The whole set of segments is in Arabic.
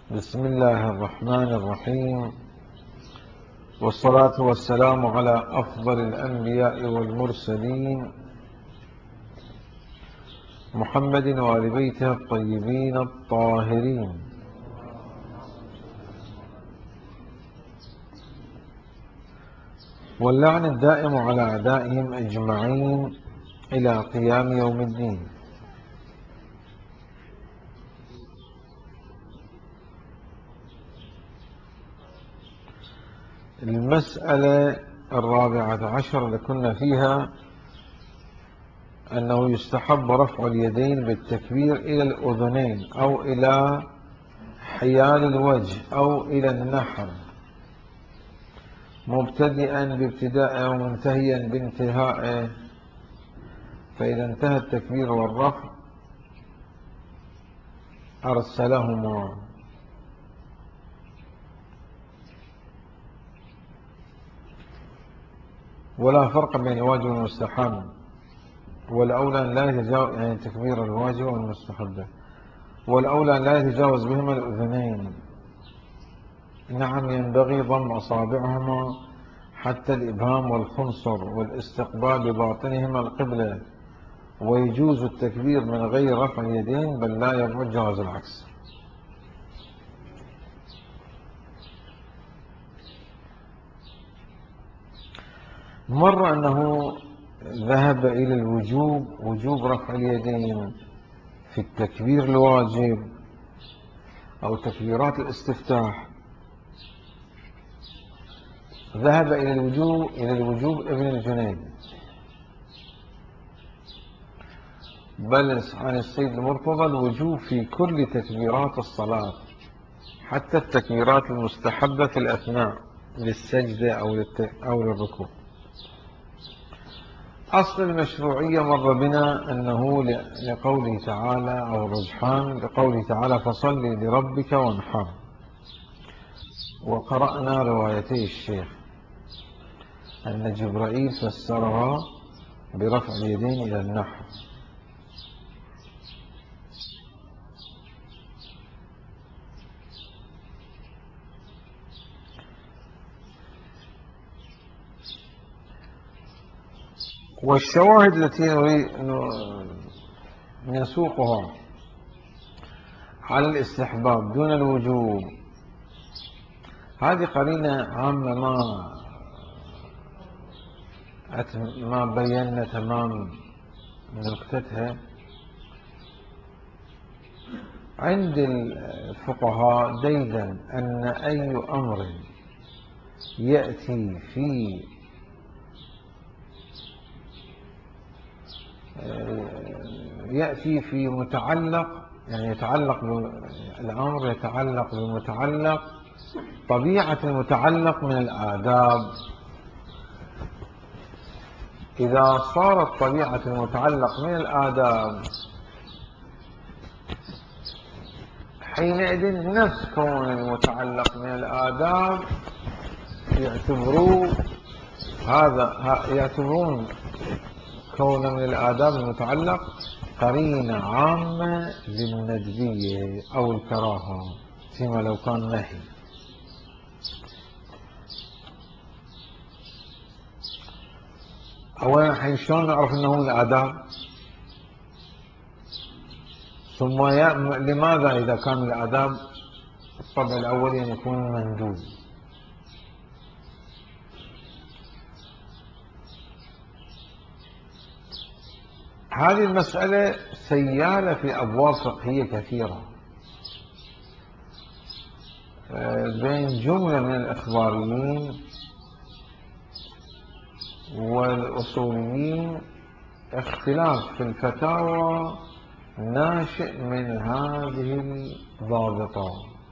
بسم الله الرحمن الرحيم، والصلاة والسلام على أفضل الأنبياء والمرسلين محمد وآل بيته الطيبين الطاهرين. واللعن الدائم على أعدائهم أجمعين إلى قيام يوم الدين. المسألة 14 اللي كنا فيها أنه يستحب رفع اليدين بالتكبير إلى الأذنين أو إلى حيال الوجه أو إلى النحر، مبتدئا بابتدائه ومنتهيا بانتهائه. فإذا انتهى التكبير والرفع أرسلهما. ولا فرق بين الواجب والمستحب، والأولى أن لا يتجاوز يعني تكبير الواجب والمستحب، والأولى أن لا يتجاوز بهما الأذنين. نعم، ينبغي ضم أصابعهما حتى الإبهام والخنصر والاستقبال بباطنهما القبلة، ويجوز التكبير من غير رفع اليدين، بل لا يبعد جواز العكس. مر أنه ذهب إلى وجوب رفع اليدين في التكبير الواجب أو تكبيرات الاستفتاح. ذهب إلى الوجوب ابن الجنيد، بل عن السيد المرتضى الوجوب في كل تكبيرات الصلاة، حتى التكبيرات المستحبة في الأثناء للسجدة أو للركوع. أصل المشروعية مر بنا أنه لقوله تعالى، أو الرجحان لقوله تعالى فصل لربك وانحر، وقرأنا روايتي الشيخ أن جبرائيل فسرها برفع اليدين إلى النحر. والشواهد التي نسوقها على الاستحباب دون الوجوب هذه قرينة عامة ما بينا تمام نكتتها. عند الفقهاء ديدا أن أي أمر يأتي في متعلق، يعني الأمر يتعلق بمتعلق طبيعة المتعلق من الآداب. إذا صارت طبيعة المتعلق من الآداب حينئذ نفس كون المتعلق من الآداب يعتبرون كون من الآداب المتعلق قرينة عامة للندبية أو الكراهة فيما لو كان نهي. أولا حين شلون نعرف أنه من الآداب؟ ثم لماذا إذا كان من الآداب الطبع الأولي أن يكون مندوب؟ هذه المسألة سيالة في أبواب فقهية كثيرة بين جملة من الإخباريين والأصوليين، اختلاف في الفتاوى ناشئ من هذه الضابطة.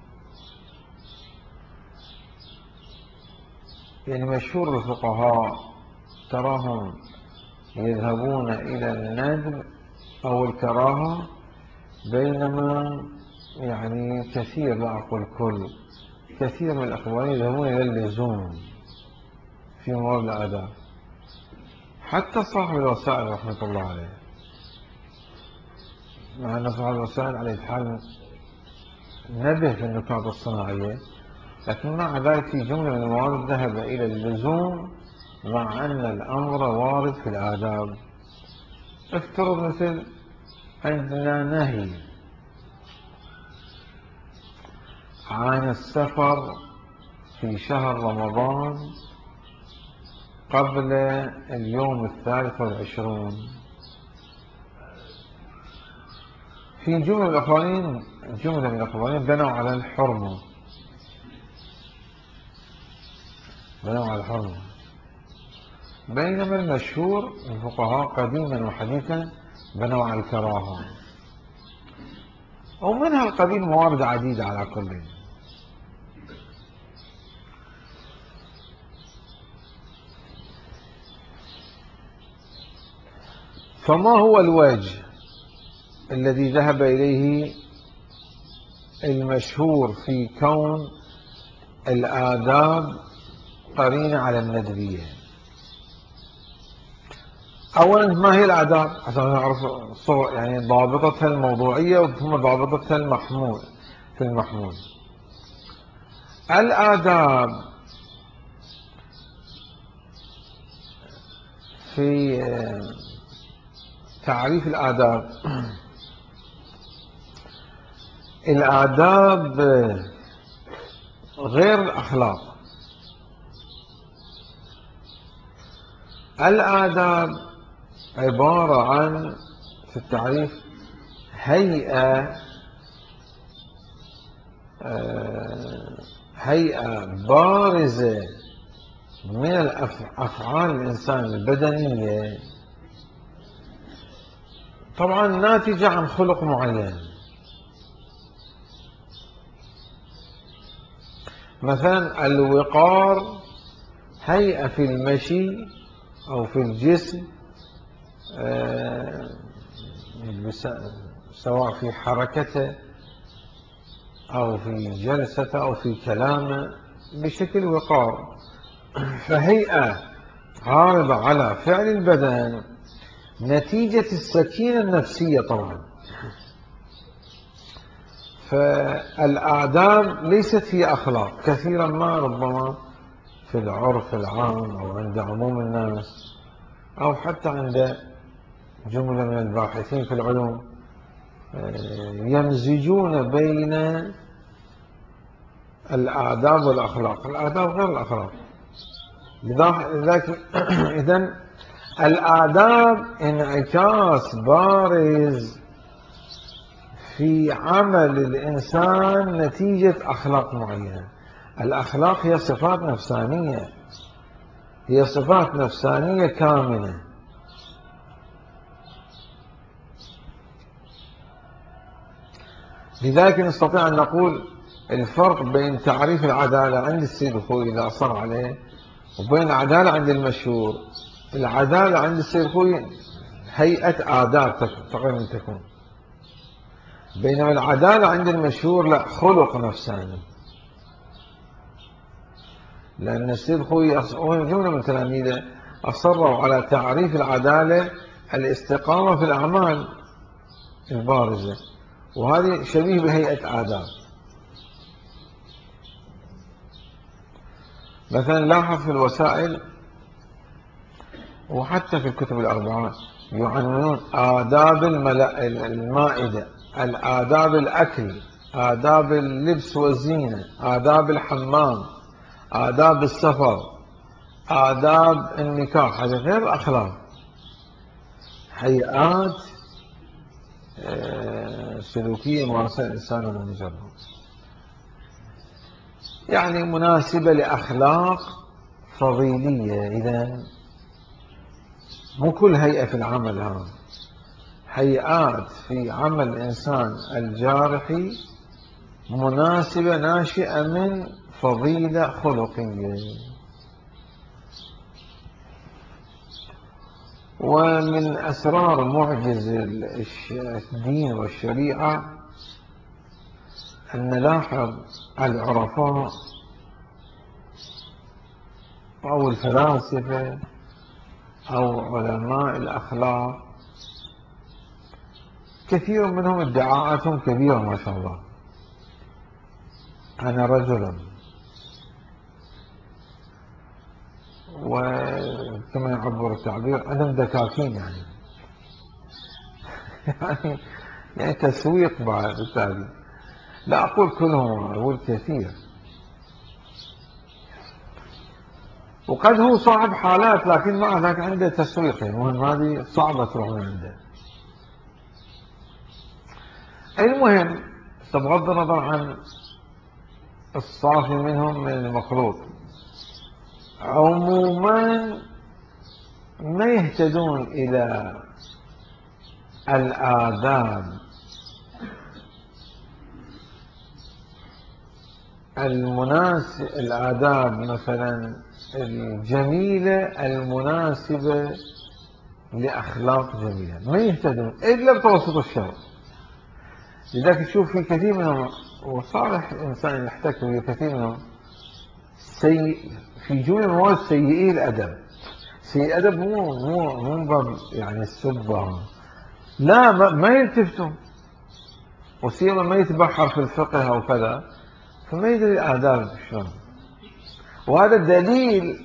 يعني مشهور الفقهاء تراهم يذهبون إلى الندب أو الكراهة، بينما يعني كثير، لا أقول كل، كثير من الأخوان يذهبون إلى اللزوم في موارد الآداب. حتى صاحب الوسائل رحمة الله عليه، مع أن صاحب الوسائل عليه الحال نبه في النكات الصناعية، لكن مع ذلك في جملة من الموارد ذهب إلى اللزوم مع أن الأمر وارد في الآداب. افترض مثل عندنا نهي عن السفر في شهر رمضان قبل اليوم 23. في جملة من الآخرين بنوا على الحرمة، بينما المشهور الفقهاء قديما وحديثا بنوا على الكراهة، ومنها القبيل موارد عديدة على كل. فما هو الوجه الذي ذهب إليه المشهور في كون الآداب قرينة على الندبية؟ أولا ما هي الآداب عشان نعرف يعني ضابطتها الموضوعية ثم ضابطتها في المحمول. الآداب في تعريف الآداب، الآداب غير الأخلاق. الآداب عبارة عن في التعريف هيئة بارزة من أفعال الإنسان البدنية، طبعا ناتجة عن خلق معين. مثلا الوقار هيئة في المشي أو في الجسم، سواء في حركته أو في جلسته أو في كلامه بشكل وقار، فهيئة عارضة على فعل البدن نتيجة السكينة النفسية. طبعا فالآداب ليست هي أخلاق، كثيرا ما ربما في العرف العام أو عند عموم الناس أو حتى عند جملة من الباحثين في العلوم يمزجون بين الآداب والأخلاق. الآداب غير الأخلاق. لذلك إذن الآداب انعكاس بارز في عمل الإنسان نتيجة أخلاق معينة. الأخلاق هي صفات نفسانية، هي صفات نفسانية كامنة. لذلك نستطيع أن نقول الفرق بين تعريف العدالة عند السيد الخوئي إذا أصر عليه وبين العدالة عند المشهور. العدالة عند السيد الخوئي هيئة آداب تقريبا تكون، بينما العدالة عند المشهور لا، خلق نفساني. لأن السيد الخوئي وجملة من تلاميذه أصروا على تعريف العدالة الاستقامة في الأعمال البارزة، وهذه شبيه بهيئة آداب. مثلا لاحظ في الوسائل وحتى في الكتب الأربعة يعنون آداب المائدة، الآداب الأكل، آداب اللبس والزينة، آداب الحمام، آداب السفر، آداب النكاح. هذه غير الأخلاق، هيئات سلوكية ممارسة الإنسان المجرد، يعني مناسبة لأخلاق فضيلية. إذن مو كل هيئة في العمل، هذا هيئات في عمل الإنسان الجارحي مناسبة ناشئة من فضيلة خلقية. ومن أسرار معجز الدين والشريعة أن نلاحظ العرفاء أو الفلاسفة أو علماء الأخلاق كثير منهم ادعاءاتهم كبيرة ما شاء الله، أنا رجل، وكما يعبر التعبير عدم دكاكين يعني يعني تسويق بعد بالتالي. لا أقول كلهم، أقول كثير. وقد هو صاحب حالات لكن مع ذلك عنده تسويق، المهم هذه صعبة تروح من عنده. المهم بغض النظر عن الصافي منهم من المخلوط، عموما ما يهتدون إلى الآداب الآداب مثلا الجميلة المناسبة لأخلاق جميلة، ما يهتدون إلا بتوسط الشر. لذلك تشوف في كثير منهم، وصالح إنسان يحتك به كثير منهم في جملة مواد سيئي الأدب. سيئي الأدب مو باب يعني السبة، لا ما يلتفتون، وسيما ما يتبحر في الفقه أو كذا، فما يدري الآداب شلون. وهذا دليل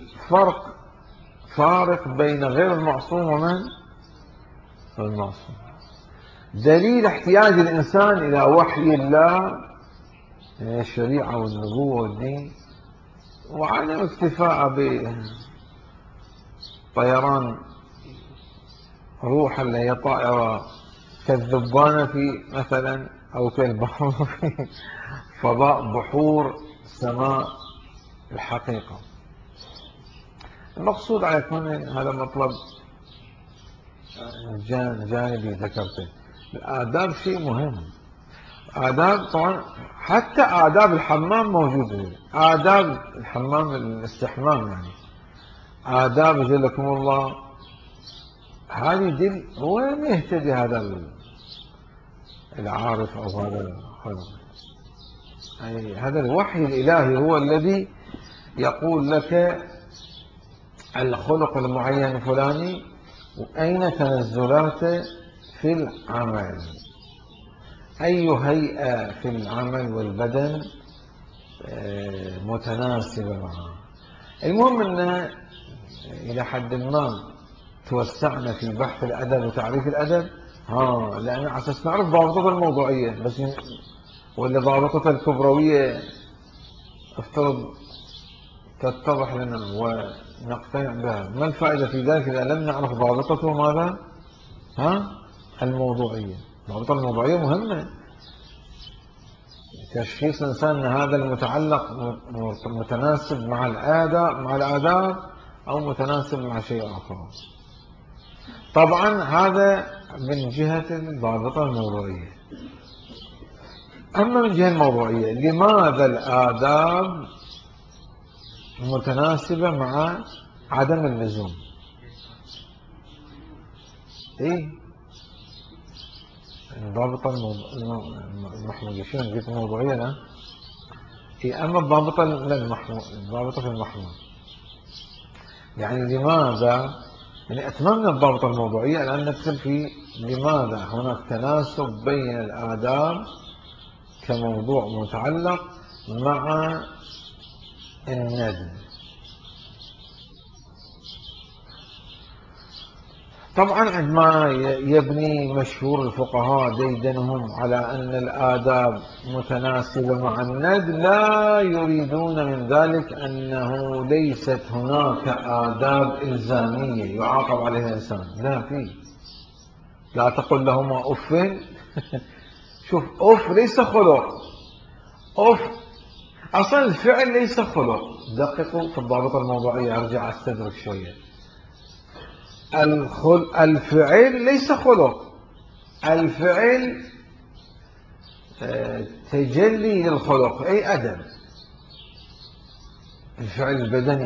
فارق بين غير المعصوم ومن المعصوم، دليل احتياج الإنسان إلى وحي الله من الشريعة والنبوة والدين، وعدم اكتفاء بطيران روح اللي هي طائرة كالذبانة في مثلا أو كالبحر في فضاء بحور سماء الحقيقة. المقصود على يكون هذا مطلب جانبي ذكرته. الآداب شيء مهم. آداب طبعا حتى آداب الحمام موجودة، آداب الحمام الاستحمام يعني، آداب جلكم الله، هذه دل وين يهتدي هذا العارف أو هذا الخلق. أي هذا الوحي الإلهي هو الذي يقول لك الخلق المعين الفلاني، وأين تنزلاته في العمل، أي هيئة في العمل والبدن متناسبة معه. المهم أن إلى حد ما توسعنا في بحث الأدب وتعريف الأدب، لأن على أساس نعرف ضابطة الموضوعية بس، ولا ضابطة الكبروية افترض تتضح لنا ونقتنع بها. ما الفائدة في ذلك إذا لم نعرف ضابطته ماذا؟ الموضوعية. الضابطة الموضوعية مهمة، تشخيص الإنسان أن هذا المتعلق متناسب مع الآداب أو متناسب مع شيء آخر. طبعا هذا من جهة الضابطة الموضوعية. أما من جهة الموضوعية، لماذا الآداب متناسبة مع عدم اللزوم؟ الضابطة المحمودية شنو قلت الموضوعية؟ لا أما الضابطة الضابطة في المحمود يعني لماذا، يعني أتممنا الضابطة الموضوعية الآن ندخل في لماذا هناك تناسب بين الآداب كموضوع متعلق مع الندب. طبعا عندما يبني مشهور الفقهاء ديدنهم على أن الآداب متناسبة مع الند، لا يريدون من ذلك أنه ليست هناك آداب إلزامية يعاقب عليها الإنسان، لا فيه. لا تقل لهما أف شوف، أف ليس خلق، أف أصلا الفعل ليس خلق. دققوا في الضابطة الموضوعية، أرجع أستدرك شوية. الفعل ليس خلق، الفعل تجلي للخلق، أي أدب. الفعل البدني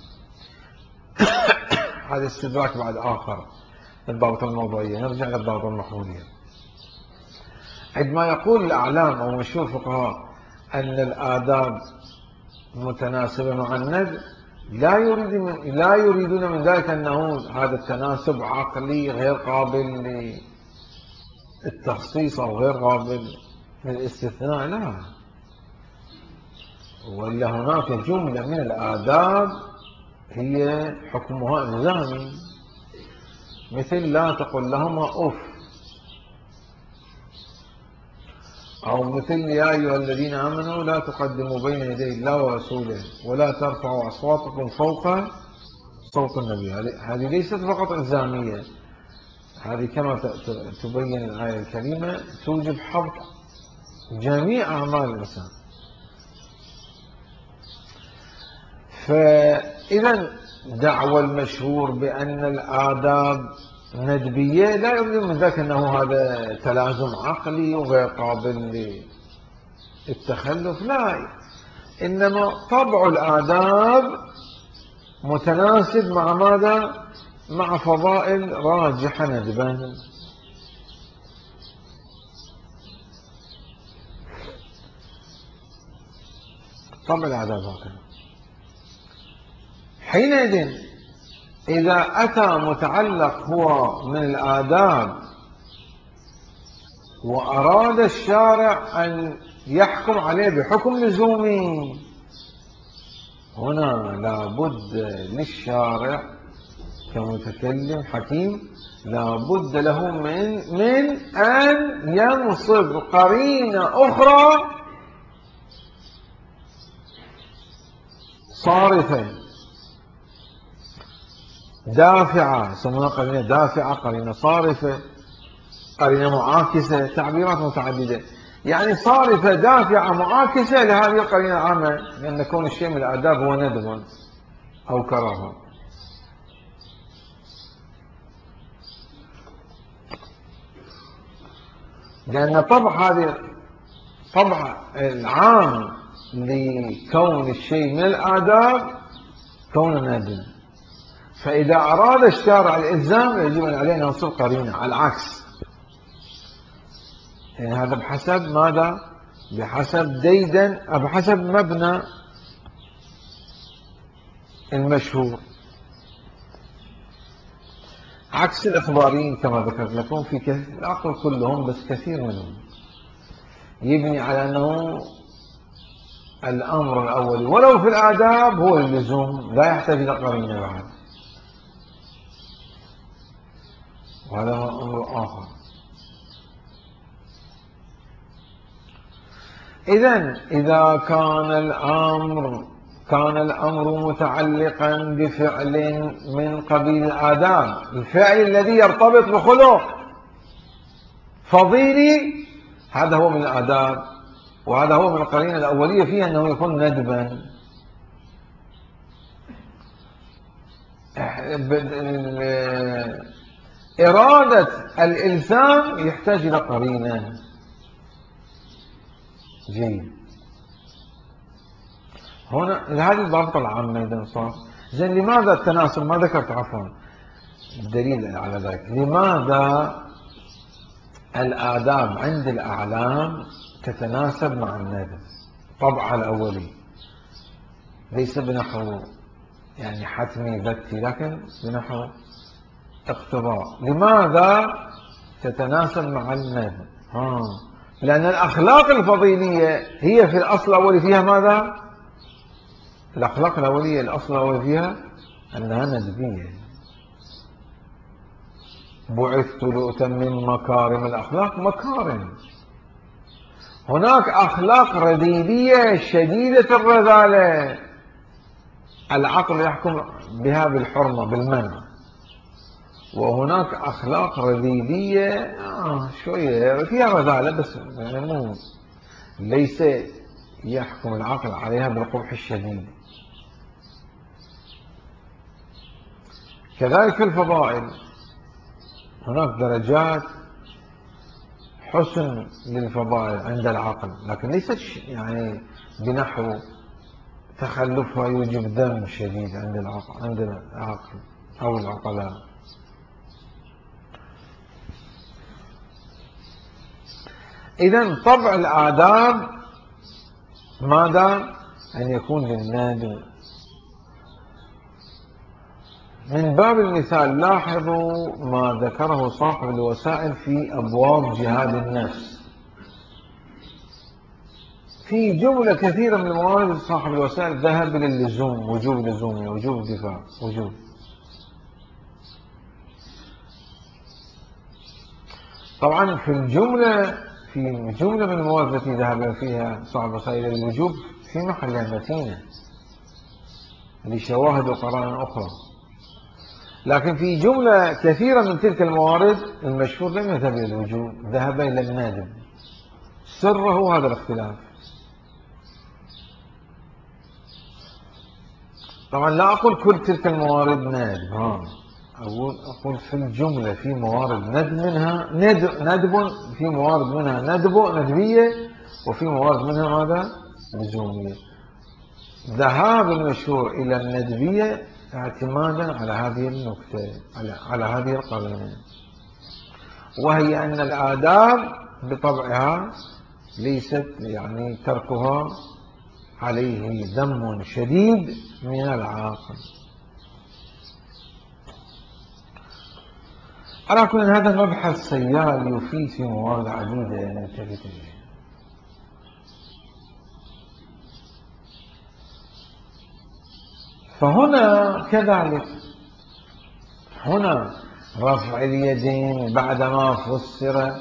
هذا استدراك بعد آخر. الضابطة الموضوعية نرجع للضابطة المحمودية. عندما يقول الأعلام أو مشهور الفقهاء أن الآداب متناسبة مع الند، لا يريدون من ذلك أنه هذا التناسب عقلي غير قابل للتخصيص أو غير قابل للاستثناء، لا. ولا هناك جملة من الآداب هي حكمها إلزامي، مثل لا تقل لهما أف، أو مثل يا أيها الذين آمنوا لا تقدموا بين يدي الله ورسوله ولا ترفعوا أصواتكم فوق صوت النبي. هذه ليست فقط إلزامية، هذه كما تبين الآية الكريمة توجب حظ جميع أعمال الإنسان. فإذا دعوى المشهور بأن الآداب ندبية لا يبدو من ذلك أنه هذا تلازم عقلي وغير قابل للتخلف، لا، إنما طبع الآداب متناسب مع ماذا؟ مع فضائل راجحة ندبا. طبع الآداب هكذا. حينئذ إذا أتى متعلق هو من الآداب وأراد الشارع أن يحكم عليه بحكم لزومي، هنا لابد للشارع كمتكلم حكيم لابد له من أن ينصب قرينة أخرى صارفة دافعة، يسمونها قرينة دافعة، قرينة صارفة، قرينة معاكسة، تعبيرات متعددة، يعني صارفة دافعة معاكسة لهذه القرينة العامة، لأن كون الشيء من الآداب هو ندب أو كراهة. لأن طبع العام لكون الشيء من الآداب كون ندب، فإذا أراد الشارع الإلزام يجب أن عليه أن ينصب قرينة على العكس. يعني هذا بحسب ماذا؟ بحسب بحسب مبنى المشهور، عكس الإخباريين كما ذكرت لكم في كثير، لا أقول كلهم بس كثير منهم يبني على أنه الأمر الأول ولو في الآداب هو اللزوم، لا يحتاج إلى قرينة بعد، وهذا أمر آخر. إذا كان الأمر متعلقا بفعل من قبيل الآداب، الفعل الذي يرتبط بخلق فضيلي، هذا هو من الآداب، وهذا هو من القرينة الأولية فيه أنه يكون ندبا. إرادة الإلزام يحتاج إلى قرينة. جيد، هنا هذه الضابطة العامة إذا صار. زين، لماذا التناسب؟ ما ذكرت عفوا الدليل على ذلك. لماذا الآداب عند الأعلام تتناسب مع الندب طبعها الأولي، ليس بنحو يعني حتمي ذاتي، لكن بنحو اقتضاء. لماذا تتناسب مع الندب؟ لأن الأخلاق الفضيلية هي في الأصل الأولي فيها ماذا؟ الأخلاق الأولية الأصل الأولي فيها أنها ندبية. بعثت لأتمم مكارم الأخلاق، مكارم. هناك أخلاق رذيلية شديدة الرذالة العقل يحكم بها بالحرمة بالمنع، وهناك أخلاق رذيلية شوية فيها رذالة بس يعني ليس يحكم العقل عليها بالقبح الشديد. كذلك في الفضائل هناك درجات حسن للفضائل عند العقل، لكن ليست يعني بنحو تخلفها يوجب ذم شديد عند العقل أو العقلاء. إذن طبع الآداب ماذا؟ أن يكون للنادي. من باب المثال لاحظوا ما ذكره صاحب الوسائل في أبواب جهاد النفس في جملة كثيرة من الموارد صاحب الوسائل ذهب للزوم، وجوب لزومي، وجوب الدفاع، وجوب. طبعا في جملة من الموارد التي ذهب فيها صاحب الوسائل الوجوب في محل متينة لشواهد وقرائن أخرى، لكن في جملة كثيرة من تلك الموارد المشهور لم يذهب إلى الوجوب، ذهب إلى الندب. سره هذا الاختلاف. طبعا لا أقول كل تلك الموارد ندب، أقول في الجملة في موارد ندب منها ندب، في موارد منها ندبية، وفي موارد منها ماذا؟ لزومية. ذهاب المشهور إلى الندبية اعتمادا على هذه النكتة، على هذه القرينة، وهي أن الآداب بطبعها ليست يعني تركها عليه ذم شديد من العاقل. على كل هذا المبحث سيال يفيد في موارد عديدة نلتفت إليها. فهنا كذلك، هنا رفع اليدين بعدما فسر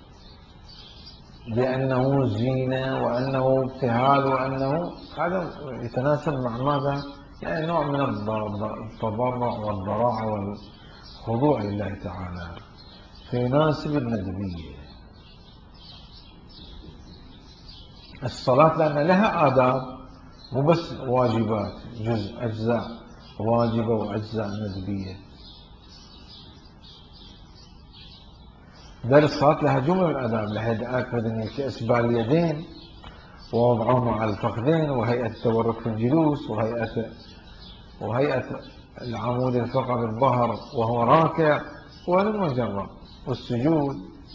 بأنه زينة وأنه ابتهال وأنه هذا يتناسب مع ماذا؟ يعني نوع من التضرع والضراعة والخضوع لله تعالى، فيناسب الندبية. الصلاة لأن لها آداب، مو بس واجبات، جزء أجزاء واجبة وأجزاء ندبية، بل الصلاة لها جملة من الآداب، لهيئة بدنية كإسبال اليدين ووضعهما على الفخذين، وهيئة التورك في الجلوس، وهيئة العمود الفقري الظهر وهو راكع، والمجرة والسجود.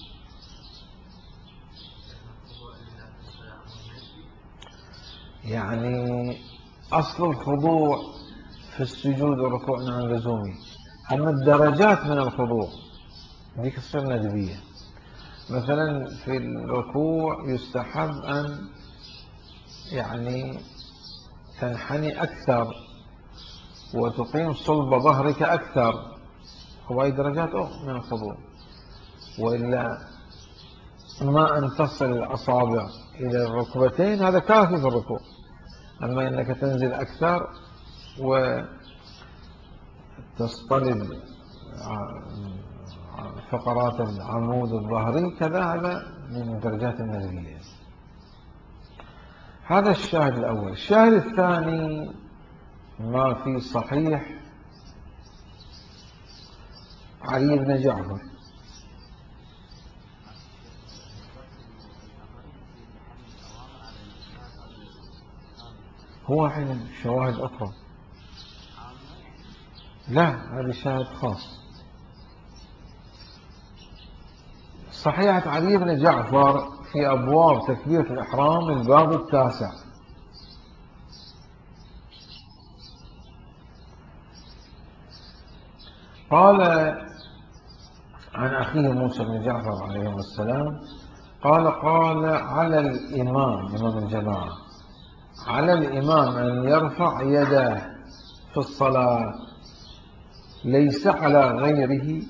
يعني أصل الخضوع في السجود والركوع عن لزومي، أما الدرجات من الخضوع ذيك تصير ندبية. مثلا في الركوع يستحب أن يعني تنحني أكثر وتقيم صلب ظهرك أكثر، هواي درجات أخرى من الخضوع، وإلا ما أن تصل الأصابع إلى الركبتين هذا كافي في الركوع، أما أنك تنزل أكثر وتصطلب فقرات العمود الظهري كذا، هذا من درجات الندبية. هذا الشاهد الأول. الشاهد الثاني ما في صحيح علي بن جعفر، هو حين شواهد أخرى، لا هذا شاهد خاص. صحيحة علي بن جعفر في أبواب تكبيرة الإحرام الباب 9، قال عن أخيه موسى بن جعفر عليه السلام قال على الإمام، إمام الجماعة، على الإمام أن يرفع يده في الصلاة، ليس على غيره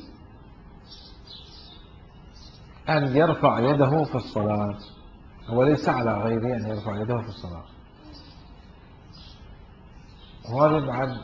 أن يرفع يده في الصلاة، وليس على غيره أن يرفع يده في الصلاة. وهذا بعد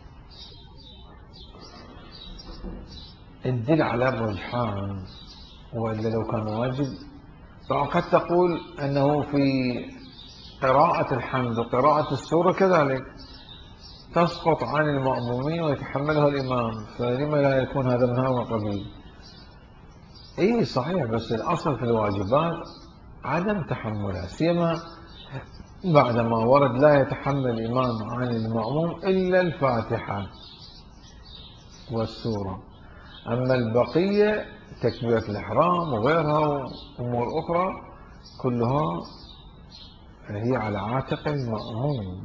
الدل على الرجحان، وإلا لو كان واجب. طبعا قد تقول أنه في قراءة الحمد وقراءة السورة كذلك تسقط عن المأمومين ويتحملها الإمام، فلما لا يكون هذا من هذا القبيل؟ إيه صحيح، بس الأصل في الواجبات عدم تحملها، سيما بعدما ورد لا يتحمل الإمام عن المأموم إلا الفاتحة والسورة، أما البقية تكبيرة الإحرام وغيرها وأمور أخرى كلها هي على عاتق المأموم.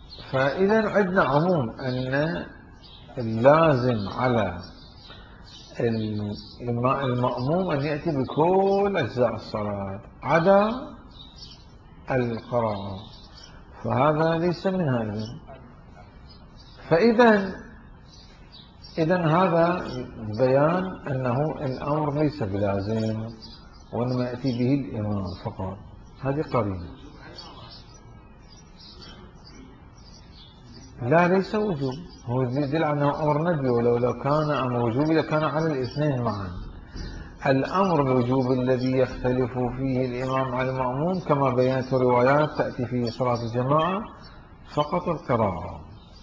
فإذا عندنا عموم أن اللازم على المأموم أن يأتي بكل أجزاء الصلاة عدا القراءة، فهذا ليس منها إذن. فإذا هذا بيان أنه الأمر ليس بلازم، وإنما يأتي به الإمام فقط. هذه قرينة. لا، ليس وجوب، هو يدل على أنه أمر ندبي، ولو كان أمر وجوبي لكان على الاثنين معا. الأمر الوجوب الذي يختلف فيه الإمام على المأموم كما بينت روايات تأتي في صلاة الجماعة فقط القراءة.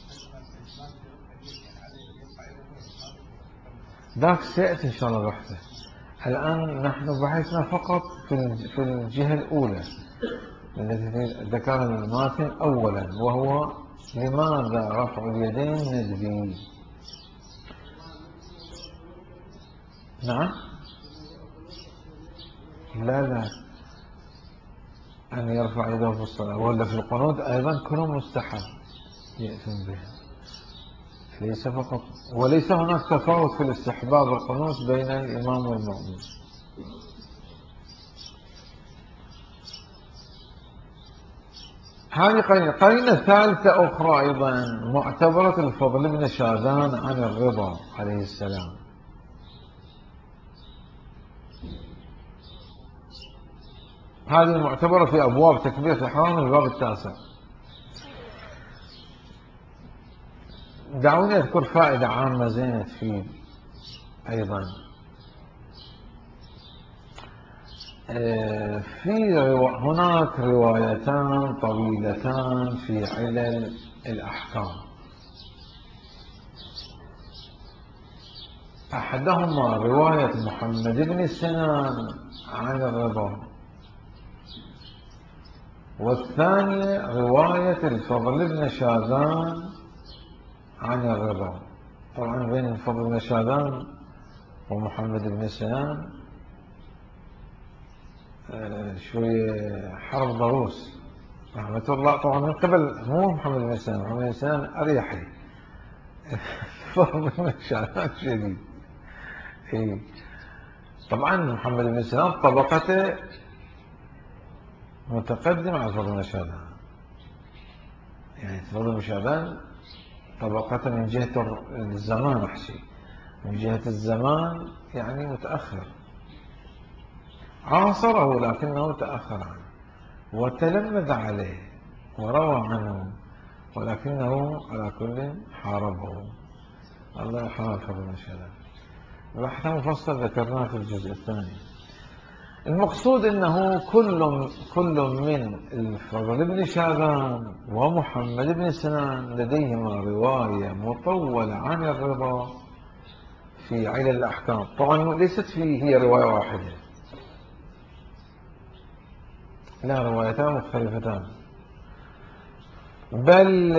ذاك سيأتي إن شاء الله بحثه. الآن نحن بحثنا فقط في الجهة الأولى التي ذكرها الماتن أولا، وهو لماذا رفع اليدين ندبي. نعم. لا، أن يرفع يده في الصلاة ولا في القنوت أيضا كله مستحب يأتون به، ليس فقط. وليس هناك تفاوت في الاستحباب والقنوت بين الإمام والمأموم. هذه قرينة ثالثة أخرى أيضا معتبرة الفضل بن شاذان عن الرضا عليه السلام. هذه المعتبرة في أبواب تكبيرة الإحرام الباب التاسع. دعوني أذكر فائدة عامة زينة فيه أيضا. هناك روايتان طويلتان في علل الأحكام. أحدهما رواية محمد بن سنان عن الرضا، والثانية رواية الفضل بن شاذان عن الرضا. طبعا بين الفضل بن شاذان ومحمد بن سنان شوية حرب ضروس رحمة الله. طبعا من قبل مو محمد بن سنان، محمد بن سنان أريحي الفضل بن شاذان شديد. طبعا محمد بن سنان طبقته متقدم على الفضل بن شاذان، يعني الفضل بن شاذان طبقته من جهة الزمان أحشي، من جهة الزمان يعني متأخر، عاصره لكنه تأخر عنه وتلمذ عليه وروى عنه، ولكنه على كل حاربه. الله يرحمه الفضل بن شاذان. بحث مفصل ذكرناه في الجزء الثاني. المقصود أنه كل من الفضل بن شاذان ومحمد بن سنان لديهما رواية مطولة عن الرضا في علل الأحكام. طبعا ليست هي رواية واحدة، لا، روايتان مختلفتان. بل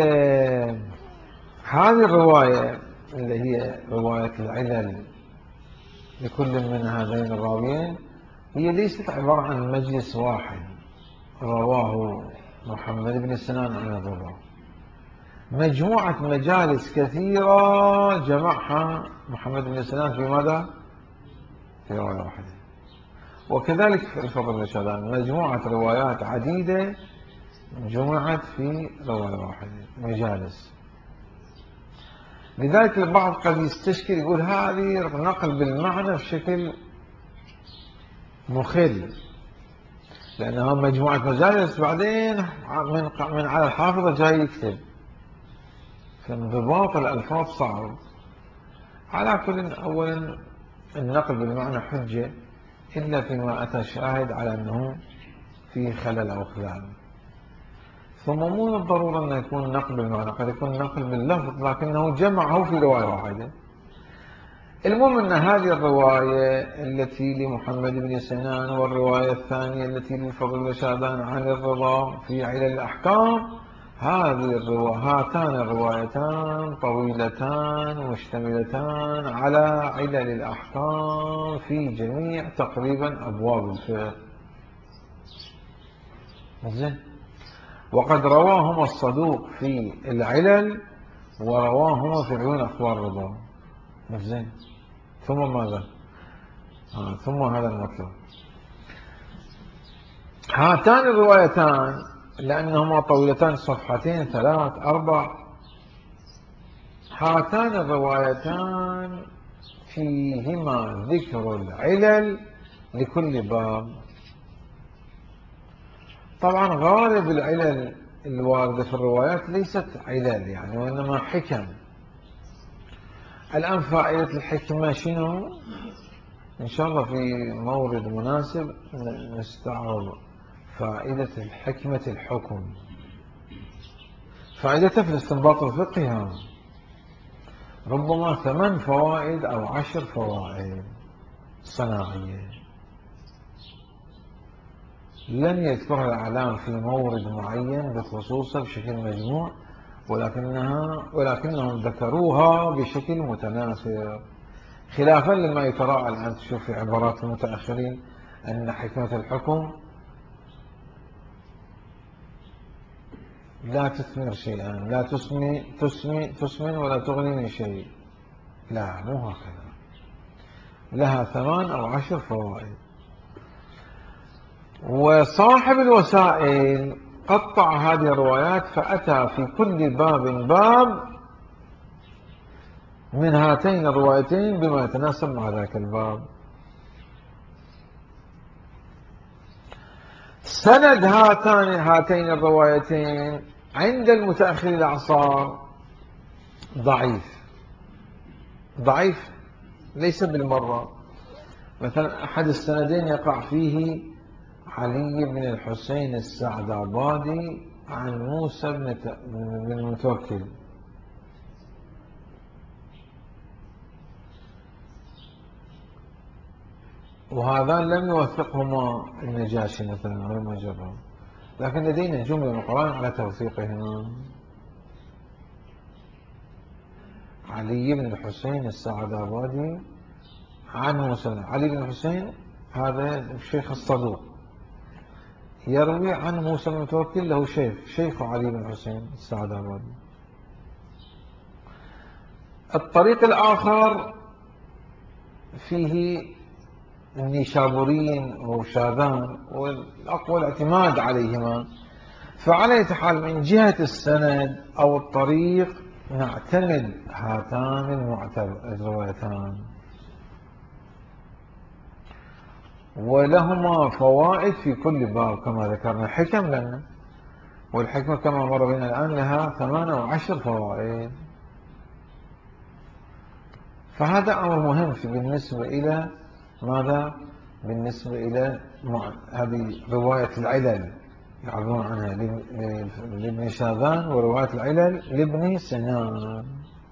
هذه الرواية اللي هي رواية العلل لكل من هذين الراويين هي ليست عبارة عن مجلس واحد رواه محمد بن سنان عن الرضا، مجموعة مجالس كثيرة جمعها محمد بن سنان في ماذا؟ في رواية واحدة. وكذلك في الفضل بن شاذان مجموعة روايات عديدة جمعت في رواية واحدة، مجالس. لذلك البعض قد يستشكل يقول هذه نقل بالمعنى بشكل مخل، لأنها مجموعة مجالس بعدين من على الحافظة جاي يكتب، فانضباط الألفاظ صعب. على كل، أولا النقل بالمعنى حجة إلا فيما أتى شاهد على أنه في خلل أو خلال. ثم مو بالضرورة أن يكون نقل بالمعنى، قد يكون نقل باللفظ لكنه جمعه في رواية واحدة. المهم أن هذه الرواية التي لمحمد بن سنان والرواية الثانية التي للفضل بن شاذان عن الرضا في علل الأحكام، هاتان الروايتان طويلتان مشتملتان على علل الأحكام في جميع تقريبا أبواب الفقه. زين. وقد رواهما الصدوق في العلل ورواهما في عيون أخبار الرضا. زين. ثم ماذا؟ ثم هذا المطلب. هاتان الروايتان لأنهما طويلتان صفحتين 3 4، هاتان الروايتان فيهما ذكر العلل لكل باب. طبعا غالب العلل الواردة في الروايات ليست علل يعني، وإنما حكم. الآن فائدة الحكمة شنو؟ إن شاء الله في مورد مناسب نستعرض فائدة الحكمة الحكم. فائدتها في الاستنباط الفقهي ربما 8 فوائد أو 10 فوائد صناعية لن يذكرها الإعلام في مورد معين بخصوصه بشكل مجموع، ولكنهم ذكروها بشكل متناثر، خلافا لما يتراءى الآن تشوف في عبارات المتأخرين أن حكمة الحكم لا تثمر شيئا، لا تسمن ولا تغني من شيء. لا، مو هكذا، لها 8 أو 10 فوائد. وصاحب الوسائل قطع هذه الروايات فأتى في كل باب من هاتين الروايتين بما يتناسب مع ذاك الباب. سند هاتين الروايتين عند المتأخر الأعصار ضعيف ليس بالمرة. مثلا أحد السندين يقع فيه علي بن الحسين السعدابادي عن موسى بن المتوكل، وهذان لم يوثقهما النجاشي مثلا غير مجرد، لكن لدينا جملة من القرآن على توثيقهما. علي بن الحسين السعدابادي عن موسى. علي بن الحسين هذا الشيخ الصدوق يروي عن موسى بن المتوكل له شيخ علي بن الحسين السعدابادي. الطريق الآخر فيه النيشابوريين وشاذان، والأقوى الاعتماد عليهما. فعلى أي حال من جهة السند أو الطريق نعتمد هاتان الروايتان، ولهما فوائد في كل باب كما ذكرنا. حكم لنا، والحكمة كما مر بنا الآن لها 8 أو 10 فوائد. فهذا أمر مهم بالنسبة إلى ماذا؟ بالنسبة إلى هذه رواية العلل يعبرون عنها لابن شاذان، ورواية العلل لابن سنان.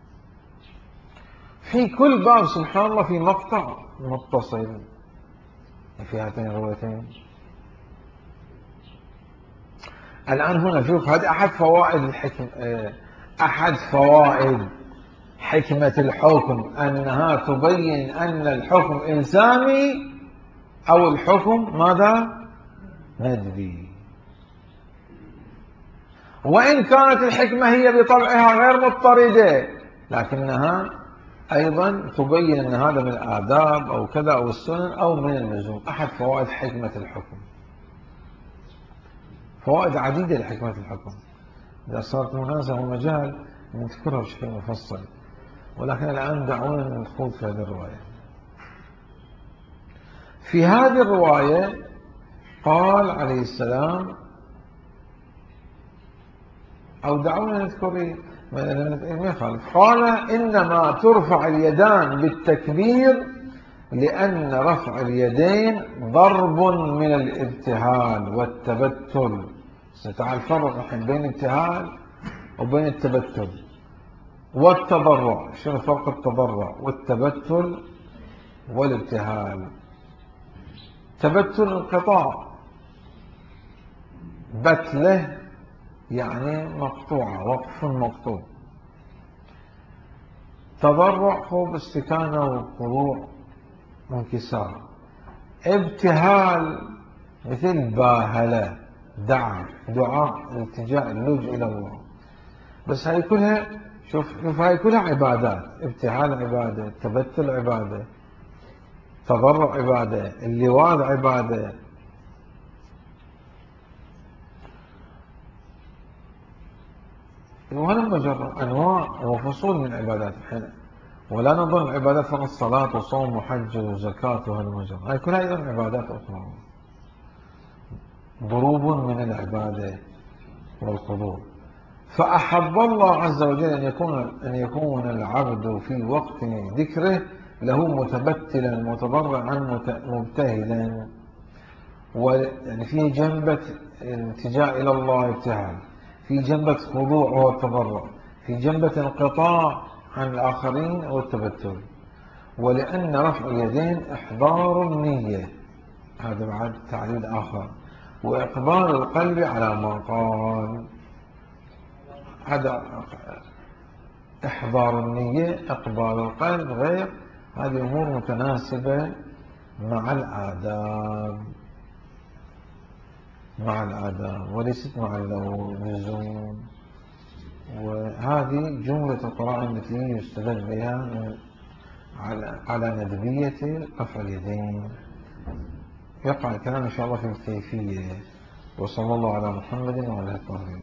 في كل باب سبحان الله في مقطع متصل في هاتين الروايتين. الآن هنا شوف، هذه أحد فوائد الحكم، أحد فوائد حكمة الحكم أنها تبين أن الحكم إلزامي أو الحكم ماذا؟ ندبي. وإن كانت الحكمة هي بطبعها غير مضطردة، لكنها أيضا تبين أن هذا من الآداب أو كذا أو السنن أو من اللزوم. أحد فوائد حكمة الحكم. فوائد عديدة لحكمة الحكم، إذا صارت مناسبة ومجال نذكرها بشكل مفصل، ولكن الآن دعونا ندخل في هذه الرواية. في هذه الرواية قال عليه السلام، أو دعونا نذكر ما يخالف، قال إنما ترفع اليدان بالتكبير لأن رفع اليدين ضرب من الابتهال والتبتل. ستعال فرق الحين بين الابتهال وبين التبتل والتضرع. شنو فرق التضرع والتبتل والابتهال؟ تبتل انقطاع، بتله يعني مقطوعة، وقف مقطوع. تضرع هو باستكانة وخضوع وانكسار. ابتهال مثل باهلة، دعاء التجاء اللجوء إلى الله. بس هاي كلها شوف هاي كلها عبادات. ابتهال عبادة، تبتل عبادة، تضرع عبادة، اللواذ عبادة. وهذا مجرد أنواع وفصول من العبادات. ولا نظن العبادات فقط صلاة وصوم وحج وزكاة وهذا مجرد، هذه كلها أيضا عبادات أخرى، ضروب من العبادة والخضوع. فأحب الله عز وجل أن يكون العبد في وقت ذكره له متبتلا متضرعا مبتهلا، يعني في جنبة التجاء إلى الله ابتهال، في جنبة خضوع والتضرع، في جنبة انقطاع عن الآخرين والتبتل. ولأن رفع اليدين إحضار النية، هذا بعد تعليل آخر، وإقبال القلب على ما قال. هذا إحضار النية، إقبال القلب، غير، هذه أمور متناسبة مع الآداب، مع الآداب وليست مع اللزوم. وهذه جملة القرآن التي يستدل بها على ندبية رفع اليدين. يقع الكلام إن شاء الله في الكيفية. وصلى الله على محمد وعلى آله وصحبه.